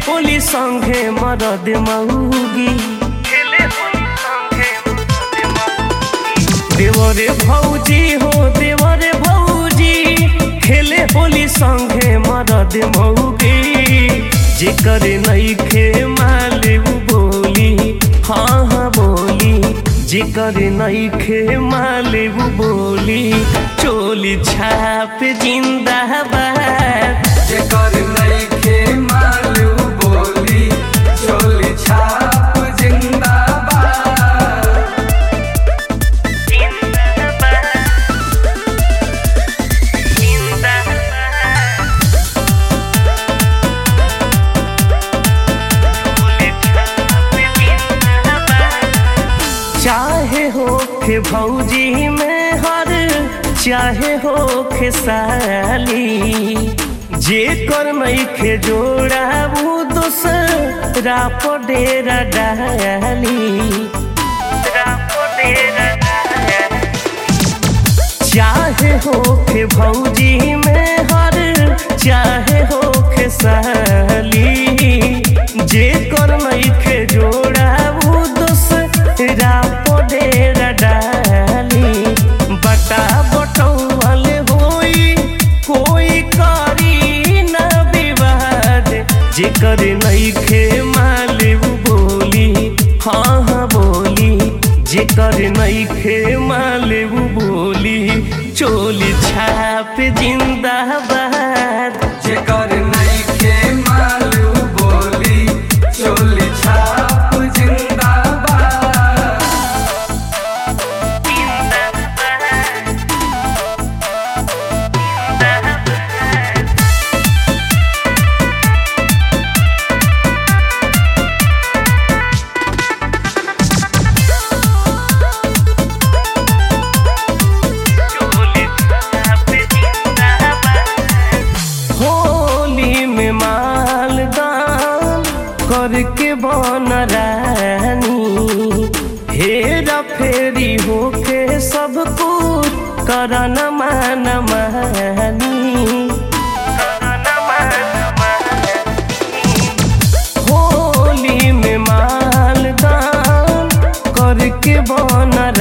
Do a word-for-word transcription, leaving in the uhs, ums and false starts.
होली संगे मरद मऊगी देवरे भौजी हो देवरे भौजी खेले होली संगे मरद मऊगी जेकर नइखे माले बोली हाँ हाँ बोली जेकर नइखे माले बोली चोली छाप जिंदाबाद जेकर नइखे माले बोली चोली छाप जिंदाबाद जिंदाबाद चाहे हो के भौजी में हर चाहे हो के साली जे कर नइखे जोड़ा वो दूसरा पडेरा डाली चाहे हो के भौजी में हर चाहे हो के साली जे कर नइखे जोड़ा वो दूसरा पडेरा डाली बटा बटौल होई कोई करी न विवाद जेकर नइखे माले बोली हाँ हाँ बोली जेकर नइखे माले बोली चोली छाप जिंदाबाद जेकर नइखे माले बोली चोली छाप जिंदाबाद होली में मालदान करके बन रानी हेरा फेरी होके सब कुछ करन मान मानी होली में मालदान करके बन